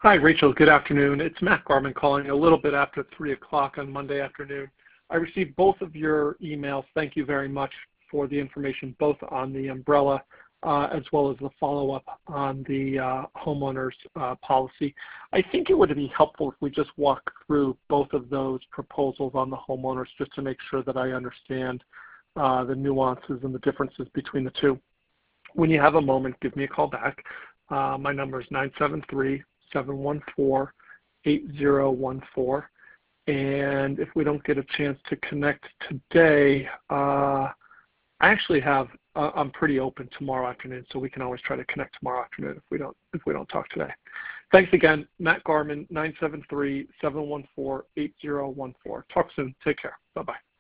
Hi, Rachel. Good afternoon. It's Matt Garman calling a little bit after 3 o'clock on Monday afternoon. I received both of your emails. Thank you very much for the information, both on the umbrella as well as the follow-up on the homeowners policy. I think it would be helpful if we just walk through both of those proposals on the homeowners just to make sure that I understand the nuances and the differences between the two. When you have a moment, give me a call back. My number is 973-714-8014. And if we don't get a chance to connect today, I'm pretty open tomorrow afternoon, so we can always try to connect tomorrow afternoon if we don't talk today. Thanks again, Matt Garman, 973-714-8014. Talk soon. Take care. Bye-bye.